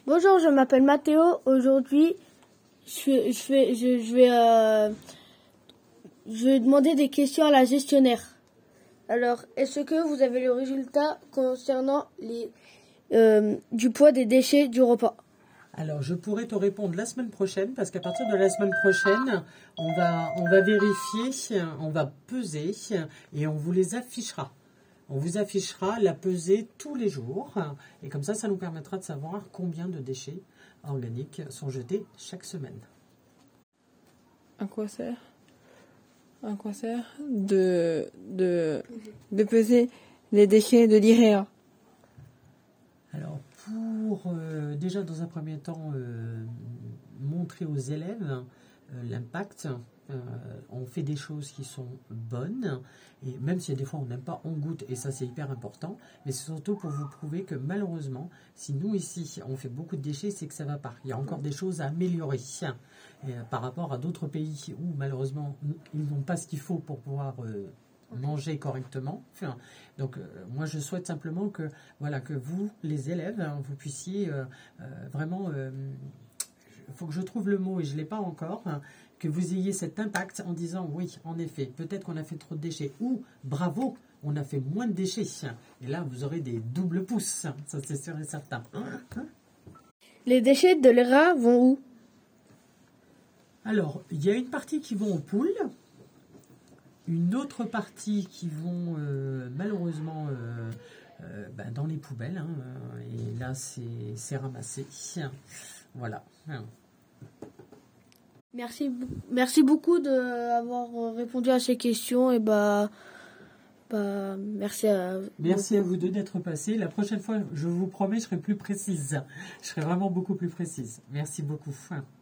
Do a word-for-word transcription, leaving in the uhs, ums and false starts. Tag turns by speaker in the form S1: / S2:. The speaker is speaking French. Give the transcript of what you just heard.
S1: Bonjour, je m'appelle Mathéo. Aujourd'hui, je vais, je vais, je, je vais, euh, je vais demander des questions à la gestionnaire. Alors, est-ce que vous avez le résultat concernant les, euh, du poids des déchets du repas?
S2: Alors, je pourrais te répondre la semaine prochaine, parce qu'à partir de la semaine prochaine, on va, on va vérifier, on va peser et on vous les affichera. On vous affichera la pesée tous les jours et comme ça, ça nous permettra de savoir combien de déchets organiques sont jetés chaque semaine.
S3: À quoi sert À quoi sert de, de, de peser les déchets de l'I R E A?
S2: Alors, pour euh, déjà dans un premier temps euh, montrer aux élèves euh, l'impact, euh, on fait des choses qui sont bonnes, et même si des fois on n'aime pas, on goûte, et ça c'est hyper important, mais c'est surtout pour vous prouver que malheureusement, si nous ici on fait beaucoup de déchets, c'est que ça ne va pas. Il y a encore des choses à améliorer et, euh, par rapport à d'autres pays où malheureusement ils n'ont pas ce qu'il faut pour pouvoir euh, manger correctement. Enfin, donc euh, moi je souhaite simplement que, voilà, que vous, les élèves, hein, vous puissiez euh, euh, vraiment, il euh, faut que je trouve le mot et je ne l'ai pas encore, hein, que vous ayez cet impact en disant oui, en effet, peut-être qu'on a fait trop de déchets, ou bravo, on a fait moins de déchets. Et là, vous aurez des doubles pouces, ça c'est sûr et certain.
S1: Les déchets de l'I R E A vont où?
S2: Alors, il y a une partie qui vont aux poules, une autre partie qui vont euh, malheureusement euh, euh, ben, dans les poubelles, hein, et là c'est ramassé. Voilà.
S1: Merci, merci beaucoup d'avoir répondu à ces questions et bah, bah merci à
S2: Merci à vous deux d'être passés. La prochaine fois, je vous promets, je serai plus précise. Je serai vraiment beaucoup plus précise. Merci beaucoup.